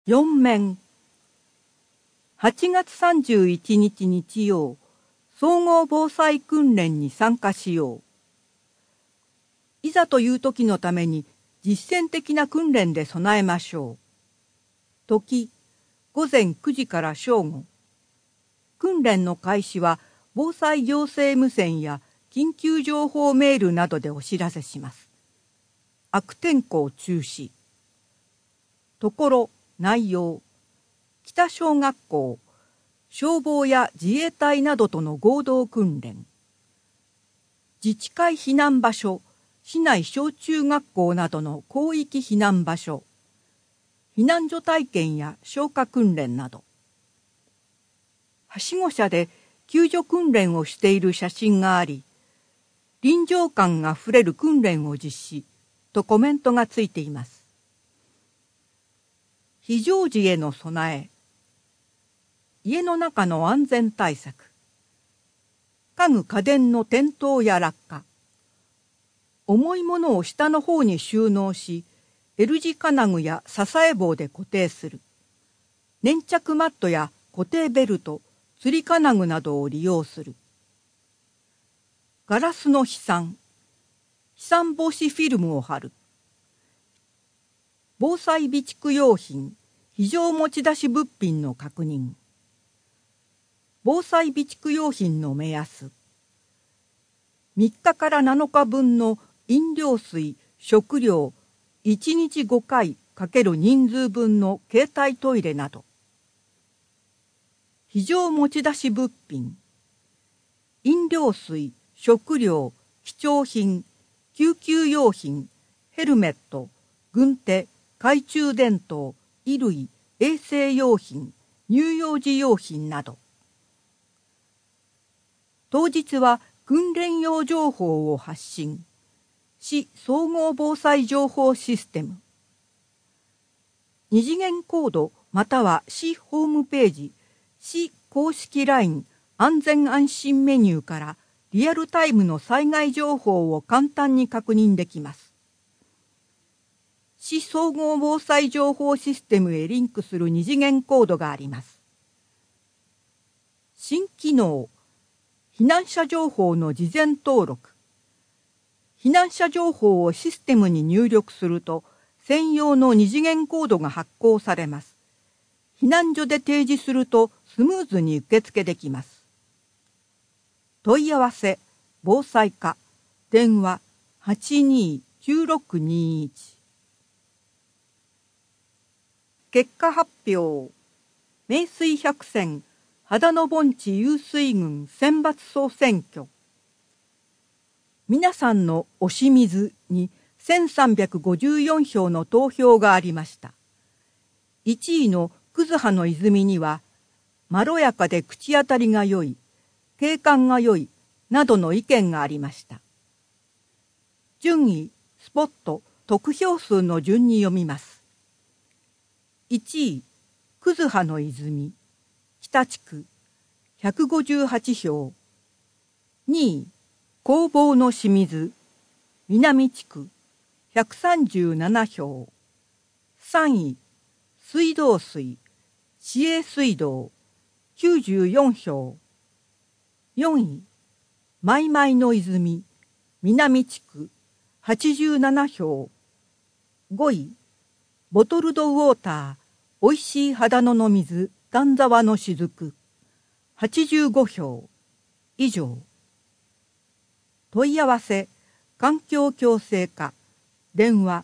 4面8月31日日曜、総合防災訓練に参加しよう。いざという時のために実践的な訓練で備えましょう。時、午前9時から正午。訓練の開始は防災行政無線や緊急情報メールなどでお知らせします。悪天候中止。ところ、内容。北小学校、消防や自衛隊などとの合同訓練。自治会避難場所、市内小中学校などの広域避難場所。避難所体験や消火訓練など。はしご車で救助訓練をしている写真があり、臨場感あふれる訓練を実施とコメントがついています。非常時への備え。家の中の安全対策。家具家電の転倒や落下。重いものを下の方に収納し、L 字金具や支え棒で固定する。粘着マットや固定ベルト、吊り金具などを利用する。ガラスの飛散。飛散防止フィルムを貼る。防災備蓄用品、非常持ち出し物品の確認。防災備蓄用品の目安。3日から7日分の飲料水、食料、1日5回×人数分の携帯トイレなど。非常持ち出し物品。飲料水、食料、貴重品、救急用品、ヘルメット、軍手、懐中電灯、衣類、衛生用品、乳幼児用品など。当日は訓練用情報を発信。市総合防災情報システム。二次元コードまたは市ホームページ、市公式 LINE 安全安心メニューからリアルタイムの災害情報を簡単に確認できます。市総合防災情報システムへリンクする二次元コードがあります。新機能、避難者情報の事前登録。避難者情報をシステムに入力すると、専用の二次元コードが発行されます。避難所で提示するとスムーズに受付できます。問い合わせ、防災課、電話829621。結果発表。名水百選秦野盆地湧水郡選抜総選挙。皆さんの推し水に1354票の投票がありました。1位の葛葉の泉には、まろやかで口当たりが良い、景観が良い、などの意見がありました。順位、スポット、得票数の順に読みます。1位、葛葉の泉、北地区、158票。2位、工房の清水、南地区、137票。3位、水道水、市営水道、94票。4位、マイマイの泉、南地区、87票。5位、ボトルドウォーター、おいしい秦野の水、丹沢の雫、85票。以上。問い合わせ、環境共生課、電話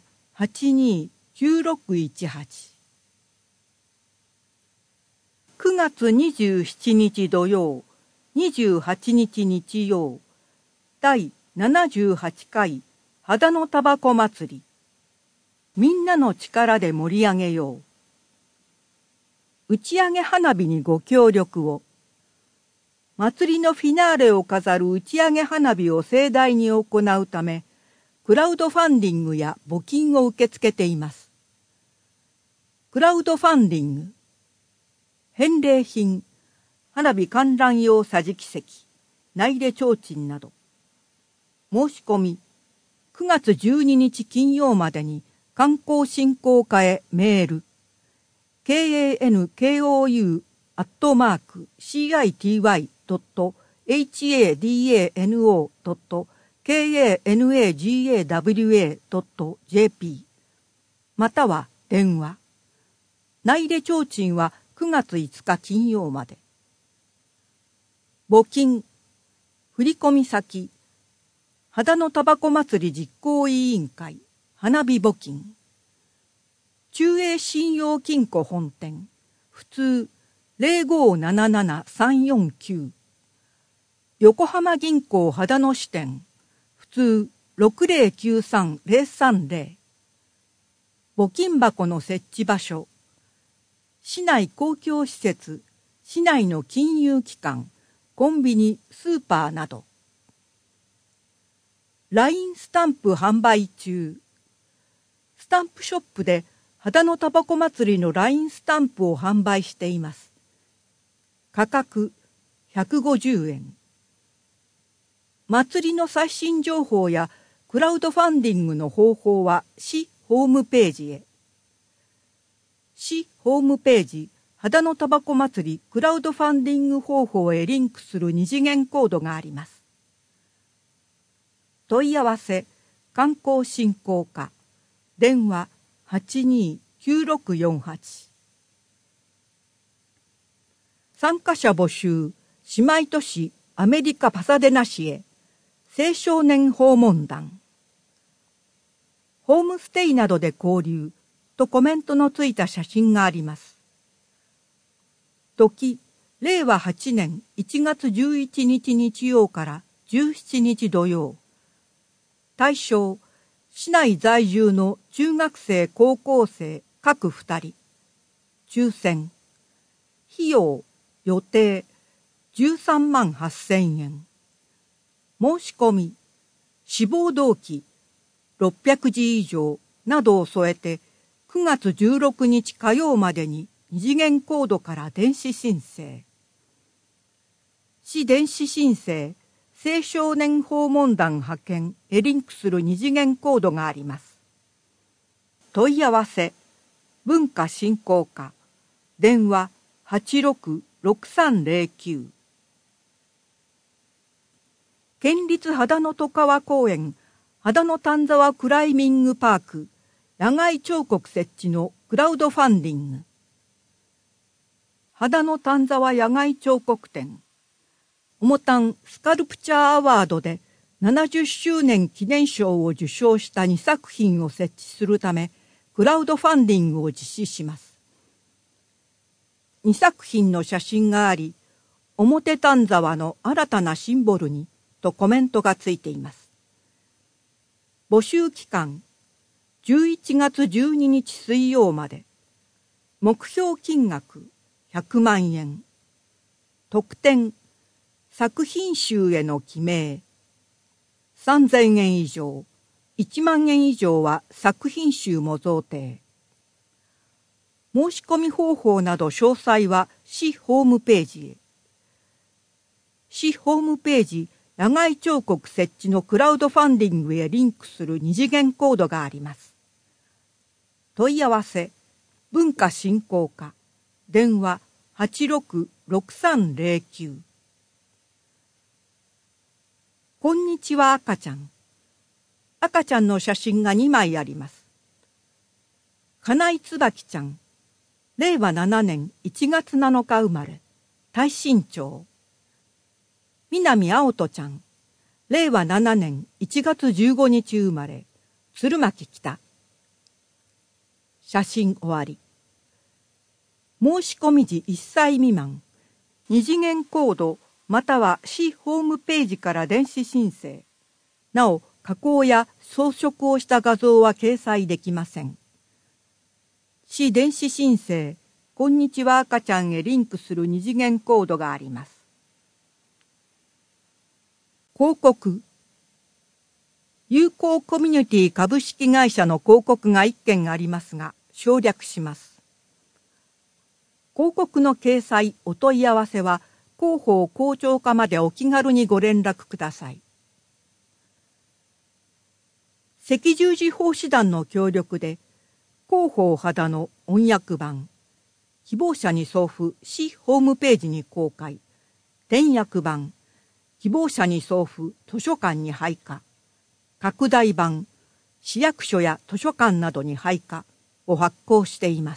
829618。9月27日土曜、28日日曜、第78回秦野たばこ祭り。みんなの力で盛り上げよう。打ち上げ花火にご協力を。祭りのフィナーレを飾る打ち上げ花火を盛大に行うため、クラウドファンディングや募金を受け付けています。クラウドファンディング。返礼品、花火観覧用桟敷席、内入れ提灯など。申し込み、9月12日金曜までに観光振興課へメール。 kankou@hadano.jp または電話。内入提灯は9月5日金曜まで。募金、振込先、秦野タバコ祭り実行委員会、花火募金。中英信用金庫本店、普通0577-349。横浜銀行秦野支店、普通6093-030。募金箱の設置場所、市内公共施設、市内の金融機関、コンビニ、スーパーなど。LINE スタンプ販売中。スタンプショップで秦野タバコ祭りの LINE スタンプを販売しています。価格150円。祭りの最新情報やクラウドファンディングの方法は市ホームページへ。市ホームページ、秦野タバコ祭りクラウドファンディング方法へリンクする二次元コードがあります。問い合わせ、観光振興課、電話829648。参加者募集、姉妹都市アメリカパサデナ市へ、青少年訪問団。ホームステイなどで交流とコメントのついた写真があります。時、令和8年1月11日日曜から17日土曜。対象、市内在住の中学生高校生各2人。抽選。費用、予定、13万8000円。申し込み、志望動機、600字以上などを添えて9月16日火曜までに二次元コードから電子申請。市電子申請青少年訪問団派遣へリンクする二次元コードがあります。問い合わせ、文化振興課、電話866309。県立秦野渡川公園秦野丹沢クライミングパーク野外彫刻設置のクラウドファンディング。秦野丹沢野外彫刻展。オモタンスカルプチャーアワードで70周年記念賞を受賞した2作品を設置するためクラウドファンディングを実施します。2作品の写真があり、表丹沢の新たなシンボルにとコメントがついています。募集期間11月12日水曜まで。目標金額100万円。特典、作品集への記名。3000円以上、1万円以上は作品集も贈呈。申し込み方法など詳細は市ホームページへ。市ホームページ野外彫刻設置のクラウドファンディングへリンクする二次元コードがあります。問い合わせ、文化振興課、電話866309。こんにちは赤ちゃん。赤ちゃんの写真が2枚あります。金井椿ちゃん、令和7年1月7日生まれ、大新町。南青人ちゃん、令和7年1月15日生まれ、鶴巻北。写真終わり。申し込み時1歳未満、二次元コードまたは市ホームページから電子申請。なお、加工や装飾をした画像は掲載できません。市電子申請、こんにちは赤ちゃんへリンクする二次元コードがあります。広告。友好コミュニティ株式会社の広告が1件ありますが、省略します。広告の掲載、お問い合わせは、広報広聴課までお気軽にご連絡ください。赤十字奉仕団の協力で、広報秦野翻訳版、 希望者に送付市ホームページに公開。点訳版、希望者に送付図書館に配下。拡大版、市役所や図書館などに配下を発行しています。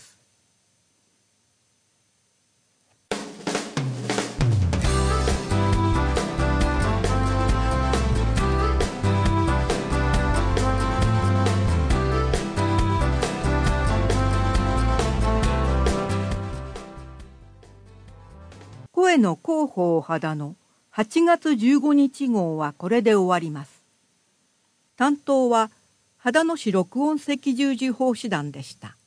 声の広報肌の8月15日号はこれで終わります。担当は秦野市録音赤十字奉仕団でした。